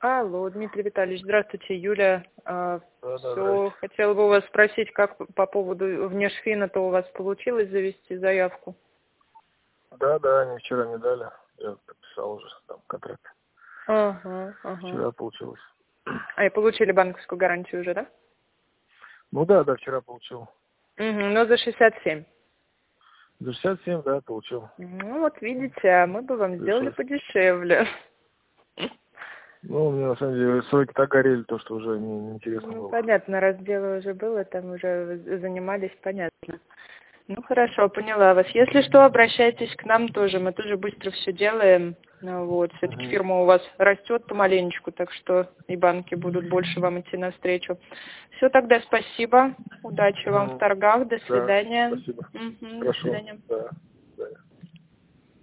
Алло, Дмитрий Витальевич, здравствуйте, Юля. Да, Все, здрасте. хотела бы у вас спросить, как по поводу внешфина-то у вас получилось завести заявку? Да, они вчера мне дали. Я подписал уже там контракт. Ага. Вчера получилось. И получили банковскую гарантию уже, да? Ну да, вчера получил. Но за 67. За 67, да, получил. Ну, вот видите, а мы бы вам сделали Пришлось. подешевле. Ну, у меня на самом деле сроки так горели, то, что уже неинтересно Ну, было. понятно, раз дело уже было, там уже занимались, понятно. Ну, хорошо, поняла вас. Если что, обращайтесь к нам тоже, мы тоже быстро все делаем. Ну, вот, все-таки Угу. фирма у вас растет помаленечку, так что и банки будут больше вам идти навстречу. Все, тогда спасибо, удачи вам в торгах, до Да, свидания. спасибо. До Хорошо, свидания. да. Да.